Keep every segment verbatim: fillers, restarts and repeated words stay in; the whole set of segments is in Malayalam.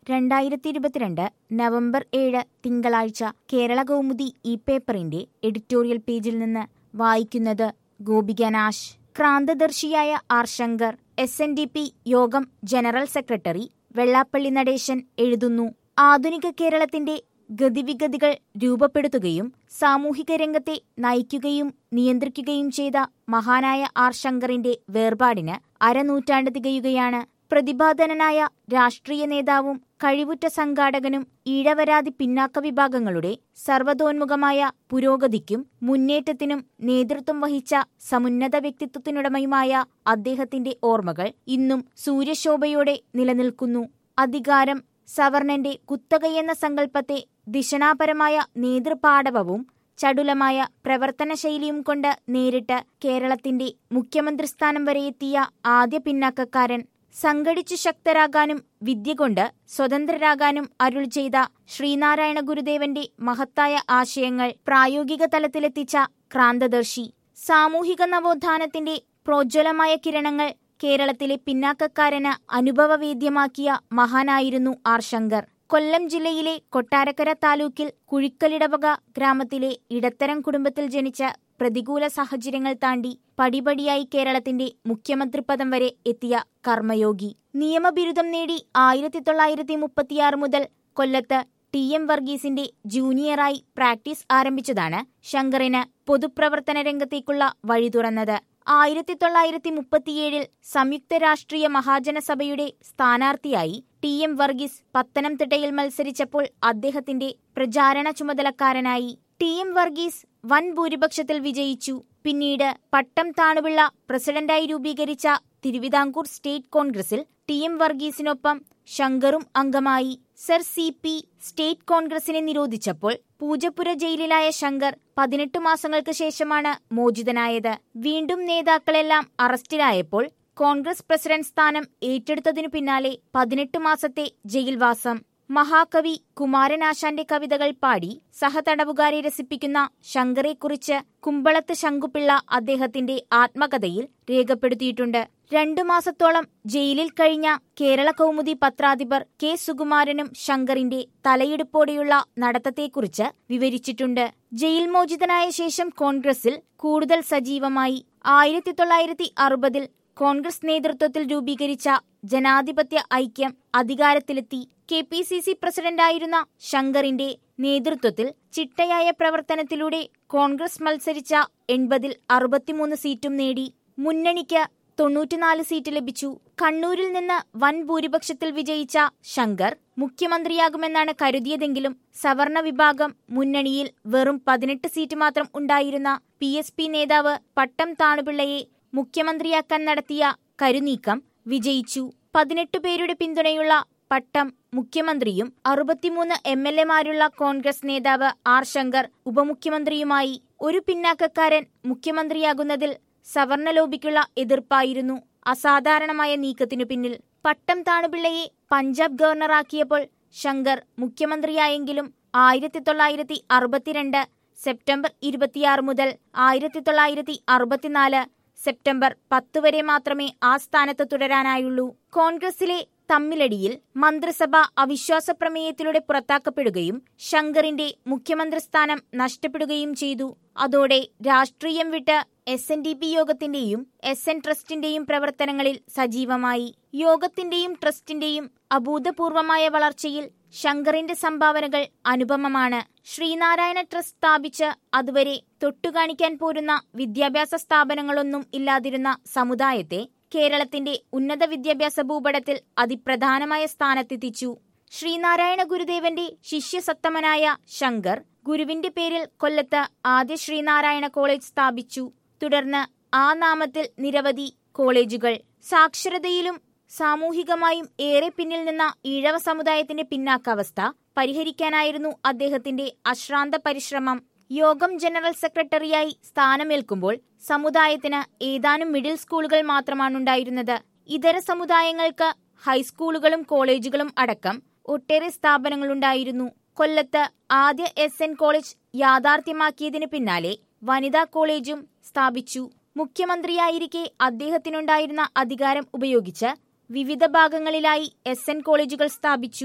രണ്ടായിരത്തി ഇരുപത്തിരണ്ട് നവംബർ ഏഴ് തിങ്കളാഴ്ച കേരള കൗമുദി ഈ പേപ്പറിന്റെ എഡിറ്റോറിയൽ പേജിൽ നിന്ന് വായിക്കുന്നത് ഗോപിക നാശ്. ക്രാന്തദർശിയായ R Shankar, S N D P യോഗം ജനറൽ സെക്രട്ടറി വെള്ളാപ്പള്ളി നടേശൻ എഴുതുന്നു. ആധുനിക കേരളത്തിന്റെ ഗതിവിഗതികൾ രൂപപ്പെടുത്തുകയും സാമൂഹിക രംഗത്തെ നയിക്കുകയും നിയന്ത്രിക്കുകയും ചെയ്ത മഹാനായ ആർ ശങ്കറിന്റെ വേർപാടിന് അരനൂറ്റാണ്ട് തികയുകയാണ്. പ്രതിഭാധനനായ രാഷ്ട്രീയ നേതാവും കഴിവുറ്റ സംഘാടകനും ഈഴവരാതി പിന്നാക്ക വിഭാഗങ്ങളുടെ സർവതോന്മുഖമായ പുരോഗതിക്കും മുന്നേറ്റത്തിനും നേതൃത്വം വഹിച്ച സമുന്നത വ്യക്തിത്വത്തിനുടമയുമായ അദ്ദേഹത്തിന്റെ ഓർമ്മകൾ ഇന്നും സൂര്യശോഭയോടെ നിലനിൽക്കുന്നു. അധികാരം സവർണന്റെ കുത്തകയെന്ന സങ്കല്പത്തെ ദിശനാപരമായ നേതൃപാടവവും ചടുലമായ പ്രവർത്തനശൈലിയും കൊണ്ട് നേരിട്ട് കേരളത്തിന്റെ മുഖ്യമന്ത്രിസ്ഥാനം വരെയെത്തിയ ആദ്യ പിന്നാക്കക്കാരൻ, സംഘടിച്ചു ശക്തരാകാനും വിദ്യ കൊണ്ട് സ്വതന്ത്രരാകാനും അരുൾ ചെയ്ത ശ്രീനാരായണ ഗുരുദേവന്റെ മഹത്തായ ആശയങ്ങൾ പ്രായോഗിക തലത്തിലെത്തിച്ച ക്രാന്തദർശി, സാമൂഹിക നവോത്ഥാനത്തിന്റെ പ്രോജ്വലമായ കിരണങ്ങൾ കേരളത്തിലെ പിന്നാക്കക്കാരന് അനുഭവവേദ്യമാക്കിയ മഹാനായിരുന്നു ആർ ശങ്കർ. കൊല്ലം ജില്ലയിലെ കൊട്ടാരക്കര താലൂക്കിൽ കുഴിക്കലിടവക ഗ്രാമത്തിലെ ഇടത്തരം കുടുംബത്തിൽ ജനിച്ച പ്രതികൂല സാഹചര്യങ്ങൾ താണ്ടി പടിപടിയായി കേരളത്തിന്റെ മുഖ്യമന്ത്രിപദം വരെ എത്തിയ കർമ്മയോഗി. നിയമബിരുദം നേടി ആയിരത്തി തൊള്ളായിരത്തി മുപ്പത്തിയാറ് മുതൽ കൊല്ലത്ത് ടി എം വർഗീസിന്റെ ജൂനിയറായി പ്രാക്ടീസ് ആരംഭിച്ചതാണ് ശങ്കറിന് പൊതുപ്രവർത്തന രംഗത്തേക്കുള്ള വഴി തുറന്നത്. ആയിരത്തി തൊള്ളായിരത്തി മുപ്പത്തിയേഴിൽ സംയുക്ത രാഷ്ട്രീയ മഹാജനസഭയുടെ സ്ഥാനാർത്ഥിയായി ടി എം വർഗീസ് പത്തനംതിട്ടയിൽ മത്സരിച്ചപ്പോൾ അദ്ദേഹത്തിന്റെ പ്രചാരണ ചുമതലക്കാരനായി. ടി എം വർഗീസ് വൻ ഭൂരിപക്ഷത്തിൽ വിജയിച്ചു. പിന്നീട് പട്ടം താണുപിള്ള പ്രസിഡന്റായി രൂപീകരിച്ച തിരുവിതാംകൂർ സ്റ്റേറ്റ് കോൺഗ്രസിൽ ടി എം വർഗീസിനൊപ്പം ശങ്കറും അംഗമായി. സർ സി പി സ്റ്റേറ്റ് കോൺഗ്രസിനെ നിരോധിച്ചപ്പോൾ പൂജപ്പുര ജയിലിലായ ശങ്കർ പതിനെട്ട് മാസങ്ങൾക്ക് ശേഷമാണ് മോചിതനായത്. വീണ്ടും നേതാക്കളെല്ലാം അറസ്റ്റിലായപ്പോൾ കോൺഗ്രസ് പ്രസിഡന്റ് സ്ഥാനം ഏറ്റെടുത്തതിനു പിന്നാലെ പതിനെട്ട് മാസത്തെ ജയിൽവാസം. മഹാകവി കുമാരനാശാന്റെ കവിതകൾ പാടി സഹതടവുകാരെ രസിപ്പിക്കുന്ന ശങ്കറെക്കുറിച്ച് കുമ്പളത്ത് ശങ്കുപിള്ള അദ്ദേഹത്തിന്റെ ആത്മകഥയിൽ രേഖപ്പെടുത്തിയിട്ടുണ്ട്. രണ്ടു മാസത്തോളം ജയിലിൽ കഴിഞ്ഞ കേരള കൗമുദി പത്രാധിപർ കെ സുകുമാരനും ശങ്കറിന്റെ തലയെടുപ്പോടെയുള്ള നടത്തത്തെക്കുറിച്ച് വിവരിച്ചിട്ടുണ്ട്. ജയിൽ മോചിതനായ ശേഷം കോൺഗ്രസിൽ കൂടുതൽ സജീവമായി. ആയിരത്തി തൊള്ളായിരത്തി അറുപതിൽ കോൺഗ്രസ് നേതൃത്വത്തിൽ രൂപീകരിച്ച ജനാധിപത്യ ഐക്യം അധികാരത്തിലെത്തി. കെ പി സി സി പ്രസിഡന്റായിരുന്ന ശങ്കറിന്റെ നേതൃത്വത്തിൽ ചിട്ടയായ പ്രവർത്തനത്തിലൂടെ കോൺഗ്രസ് മത്സരിച്ച എൺപതിൽ അറുപത്തിമൂന്ന് സീറ്റും നേടി. മുന്നണിക്ക് തൊണ്ണൂറ്റിനാല് സീറ്റ് ലഭിച്ചു. കണ്ണൂരിൽ നിന്ന് വൻ ഭൂരിപക്ഷത്തിൽ വിജയിച്ച ശങ്കർ മുഖ്യമന്ത്രിയാകുമെന്നാണ് കരുതിയതെങ്കിലും സവർണ വിഭാഗം മുന്നണിയിൽ വെറും പതിനെട്ട് സീറ്റ് മാത്രം ഉണ്ടായിരുന്ന പി എസ് പി നേതാവ് പട്ടം താണുപിള്ളയെ മുഖ്യമന്ത്രിയാക്കാൻ നടത്തിയ കരുനീക്കം വിജയിച്ചു. പതിനെട്ട് പേരുടെ പിന്തുണയുള്ള പട്ടം മുഖ്യമന്ത്രിയും അറുപത്തിമൂന്ന് എം എൽ എമാരുള്ള കോൺഗ്രസ് നേതാവ് ആർ ശങ്കർ ഉപമുഖ്യമന്ത്രിയുമായി. ഒരു പിന്നാക്കക്കാരൻ മുഖ്യമന്ത്രിയാകുന്നതിൽ സവർണ ലോബിക്കുള്ള എതിർപ്പായിരുന്നു അസാധാരണമായ നീക്കത്തിനു പിന്നിൽ. പട്ടം താണുപിള്ളയെ പഞ്ചാബ് ഗവർണറാക്കിയപ്പോൾ ശങ്കർ മുഖ്യമന്ത്രിയായെങ്കിലും ആയിരത്തി തൊള്ളായിരത്തി അറുപത്തിരണ്ട് സെപ്റ്റംബർ ഇരുപത്തിയാറ് മുതൽ ആയിരത്തി തൊള്ളായിരത്തി അറുപത്തിനാല് സെപ്റ്റംബർ പത്ത് വരെ മാത്രമേ ആ സ്ഥാനത്ത് തുടരാനായുള്ളൂ. കോൺഗ്രസിലെ തമ്മിലടിയിൽ മന്ത്രിസഭ അവിശ്വാസ പ്രമേയത്തിലൂടെ പുറത്താക്കപ്പെടുകയും ശങ്കറിന്റെ മുഖ്യമന്ത്രി സ്ഥാനം നഷ്ടപ്പെടുകയും ചെയ്തു. അതോടെ രാഷ്ട്രീയം വിട്ട് എസ് എൻ ഡി പി യോഗത്തിന്റെയും എസ് എൻ ട്രസ്റ്റിന്റെയും പ്രവർത്തനങ്ങളിൽ സജീവമായി. യോഗത്തിന്റെയും ട്രസ്റ്റിന്റെയും അഭൂതപൂർവമായ വളർച്ചയിൽ ശങ്കറിന്റെ സംഭാവനകൾ അനുപമമാണ്. ശ്രീനാരായണ ട്രസ്റ്റ് സ്ഥാപിച്ച് അതുവരെ തൊട്ടുകാണിക്കാൻ പോരുന്ന വിദ്യാഭ്യാസ സ്ഥാപനങ്ങളൊന്നും ഇല്ലാതിരുന്ന സമുദായത്തെ കേരളത്തിന്റെ ഉന്നത വിദ്യാഭ്യാസ ഭൂപടത്തിൽ അതിപ്രധാനമായ സ്ഥാനത്തെത്തിച്ചു. ശ്രീനാരായണ ഗുരുദേവന്റെ ശിഷ്യസത്തമനായ ശങ്കർ ഗുരുവിന്റെ പേരിൽ കൊല്ലത്ത് ആദ്യ ശ്രീനാരായണ കോളേജ് സ്ഥാപിച്ചു. തുടർന്ന് ആ നാമത്തിൽ നിരവധി കോളേജുകൾ. സാക്ഷരതയിലും സാമൂഹികമായും ഏറെ പിന്നിൽ നിന്ന ഈഴവ സമുദായത്തിന്റെ പിന്നാക്കാവസ്ഥ പരിഹരിക്കാനായിരുന്നു അദ്ദേഹത്തിന്റെ അശ്രാന്ത പരിശ്രമം. യോഗം ജനറൽ സെക്രട്ടറിയായി സ്ഥാനമേൽക്കുമ്പോൾ സമുദായത്തിന് ഏതാനും മിഡിൽ സ്കൂളുകൾ മാത്രമാണുണ്ടായിരുന്നത്. ഇതര സമുദായങ്ങൾക്ക് ഹൈസ്കൂളുകളും കോളേജുകളും അടക്കം ഒട്ടേറെ സ്ഥാപനങ്ങളുണ്ടായിരുന്നു. കൊല്ലത്ത് ആദ്യ എസ് എൻ കോളേജ് യാഥാർത്ഥ്യമാക്കിയതിനു പിന്നാലെ വനിതാ കോളേജും സ്ഥാപിച്ചു. മുഖ്യമന്ത്രിയായിരിക്കെ അദ്ദേഹത്തിനുണ്ടായിരുന്ന അധികാരം ഉപയോഗിച്ച് വിവിധ ഭാഗങ്ങളിലായി എസ് എൻ കോളേജുകൾ സ്ഥാപിച്ചു.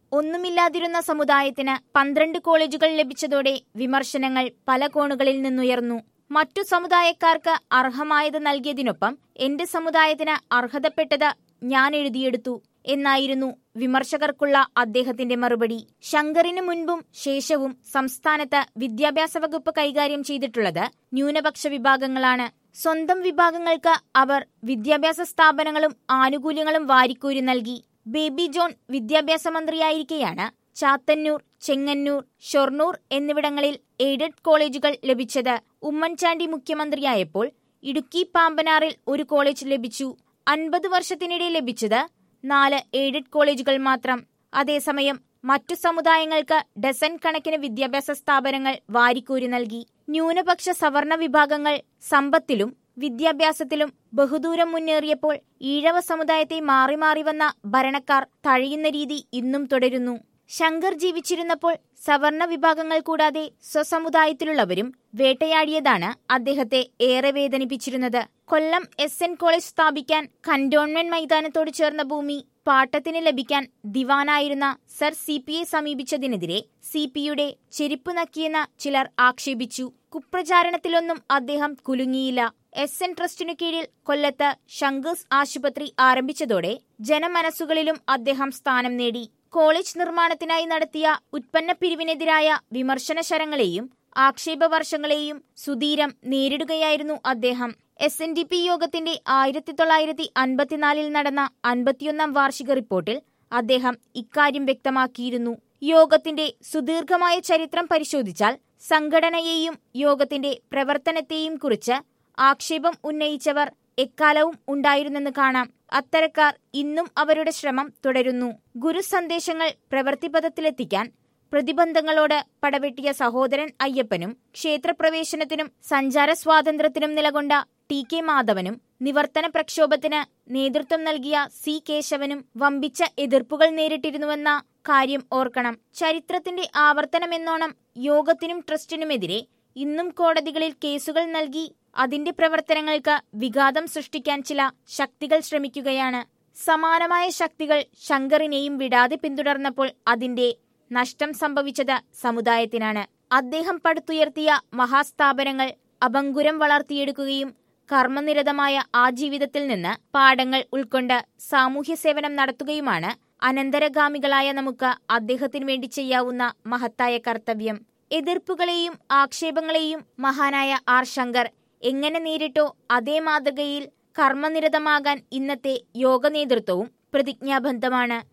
ഒന്നുമില്ലാതിരുന്ന സമുദായത്തിന് പന്ത്രണ്ട് കോളേജുകൾ ലഭിച്ചതോടെ വിമർശനങ്ങൾ പല കോണുകളിൽ നിന്നുയർന്നു. മറ്റു സമുദായക്കാർക്ക് അർഹമായത് നൽകിയതിനൊപ്പം എന്റെ സമുദായത്തിന് അർഹതപ്പെട്ടത് ഞാൻ എഴുതിയെടുത്തു എന്നായിരുന്നു വിമർശകർക്കുള്ള അദ്ദേഹത്തിന്റെ മറുപടി. ശങ്കറിന് മുൻപും ശേഷവും സംസ്ഥാനത്ത് വിദ്യാഭ്യാസ വകുപ്പ് കൈകാര്യം ചെയ്തിട്ടുള്ളത് ന്യൂനപക്ഷ വിഭാഗങ്ങളാണ്. സ്വന്തം വിഭാഗങ്ങൾക്ക് അവർ വിദ്യാഭ്യാസ സ്ഥാപനങ്ങളും ആനുകൂല്യങ്ങളും വാരിക്കോരി നൽകി. ബേബി ജോൺ വിദ്യാഭ്യാസ മന്ത്രിയായിരിക്കെയാണ് ചാത്തന്നൂർ, ചെങ്ങന്നൂർ, ഷൊർണൂർ എന്നിവിടങ്ങളിൽ എയ്ഡഡ് കോളേജുകൾ ലഭിച്ചത്. ഉമ്മൻചാണ്ടി മുഖ്യമന്ത്രിയായപ്പോൾ ഇടുക്കി പാമ്പനാറിൽ ഒരു കോളേജ് ലഭിച്ചു. അൻപത് വർഷത്തിനിടെ ലഭിച്ചത് നാല് എയ്ഡഡ് കോളേജുകൾ മാത്രം. അതേസമയം മറ്റു സമുദായങ്ങൾക്ക് ഡസൻ കണക്കിന് വിദ്യാഭ്യാസ സ്ഥാപനങ്ങൾ വാരിക്കോരി നൽകി. ന്യൂനപക്ഷ സവർണ വിഭാഗങ്ങൾ സമ്പത്തിലും വിദ്യാഭ്യാസത്തിലും ബഹുദൂരം മുന്നേറിയപ്പോൾ ഈഴവ സമുദായത്തെ മാറി മാറി വന്ന ഭരണക്കാർ തഴയുന്ന രീതി ഇന്നും തുടരുന്നു. ശങ്കർ ജീവിച്ചിരുന്നപ്പോൾ സവർണ വിഭാഗങ്ങൾ കൂടാതെ സ്വസമുദായത്തിലുള്ളവരും വേട്ടയാടിയതാണ് അദ്ദേഹത്തെ ഏറെ വേദനിപ്പിച്ചിരുന്നത്. കൊല്ലം എസ് എൻ കോളേജ് സ്ഥാപിക്കാൻ കന്റോൺമെന്റ് മൈതാനത്തോട് ചേർന്ന ഭൂമി പാട്ടത്തിന് ലഭിക്കാൻ ദിവാനായിരുന്ന സർ സി പിയെ സമീപിച്ചതിനെതിരെ സി പിയുടെ ചെരുപ്പ് നക്കിയെന്ന് ചിലർ ആക്ഷേപിച്ചു. കുപ്രചാരണത്തിലൊന്നും അദ്ദേഹം കുലുങ്ങിയില്ല. എസ് എൻ ട്രസ്റ്റിനു കീഴിൽ കൊല്ലത്ത് ശങ്കേഴ്സ് ആശുപത്രി ആരംഭിച്ചതോടെ ജനമനസ്സുകളിലും അദ്ദേഹം സ്ഥാനം നേടി. കോളേജ് നിർമ്മാണത്തിനായി നടത്തിയ ഉത്പന്ന പിരിവിനെതിരായ വിമർശന ശരങ്ങളെയും ആക്ഷേപവർഷങ്ങളെയും സുധീരം നേരിടുകയായിരുന്നു അദ്ദേഹം. എസ് എൻ ഡി പി യോഗത്തിന്റെ ആയിരത്തി തൊള്ളായിരത്തി അൻപത്തിനാലിൽ നടന്ന അൻപത്തിയൊന്നാം വാർഷിക റിപ്പോർട്ടിൽ അദ്ദേഹം ഇക്കാര്യം വ്യക്തമാക്കിയിരുന്നു. യോഗത്തിന്റെ സുദീർഘമായ ചരിത്രം പരിശോധിച്ചാൽ സംഘടനയെയും യോഗത്തിന്റെ പ്രവർത്തനത്തെയും കുറിച്ച് ആക്ഷേപം ഉന്നയിച്ചവർ എക്കാലവും ഉണ്ടായിരുന്നെന്ന് കാണാം. അത്തരക്കാർ ഇന്നും അവരുടെ ശ്രമം തുടരുന്നു. ഗുരുസന്ദേശങ്ങൾ പ്രവൃത്തിപഥത്തിലെത്തിക്കാൻ പ്രതിബന്ധങ്ങളോട് പടവെട്ടിയ സഹോദരൻ അയ്യപ്പനും ക്ഷേത്രപ്രവേശനത്തിനും സഞ്ചാര സ്വാതന്ത്ര്യത്തിനും നിലകൊണ്ട ടി കെ മാധവനും നിവർത്തന പ്രക്ഷോഭത്തിന് നേതൃത്വം നൽകിയ സി കേശവനും വമ്പിച്ച എതിർപ്പുകൾ നേരിട്ടിരുന്നുവെന്ന കാര്യം ഓർക്കണം. ചരിത്രത്തിന്റെ ആവർത്തനമെന്നോണം യോഗത്തിനും ട്രസ്റ്റിനുമെതിരെ ഇന്നും കോടതികളിൽ കേസുകൾ നൽകി അതിന്റെ പ്രവർത്തനങ്ങൾക്ക് വിഘാതം സൃഷ്ടിക്കാൻ ചില ശക്തികൾ ശ്രമിക്കുകയാണ്. സമാനമായ ശക്തികൾ ശങ്കറിനെയും വിടാതെ പിന്തുടർന്നപ്പോൾ അതിന്റെ നഷ്ടം സംഭവിച്ചത് സമുദായത്തിനാണ്. അദ്ദേഹം പടുത്തുയർത്തിയ മഹാസ്ഥാപനങ്ങൾ അഭംഗുരം വളർത്തിയെടുക്കുകയും കർമ്മനിരതമായ ആ ജീവിതത്തിൽ നിന്ന് പാഠങ്ങൾ ഉൾക്കൊണ്ട് സാമൂഹ്യ സേവനം നടത്തുകയുമാണ് അനന്തരഗാമികളായ നമുക്ക് അദ്ദേഹത്തിനു വേണ്ടി ചെയ്യാവുന്ന മഹത്തായ കർത്തവ്യം. എതിർപ്പുകളെയും ആക്ഷേപങ്ങളെയും മഹാനായ ആർ ശങ്കർ എങ്ങനെ നേരിട്ടോ അതേ മാതൃകയിൽ കർമ്മനിരതമാകാൻ ഇന്നത്തെ യോഗ നേതൃത്വവും പ്രതിജ്ഞാബദ്ധമാണ്.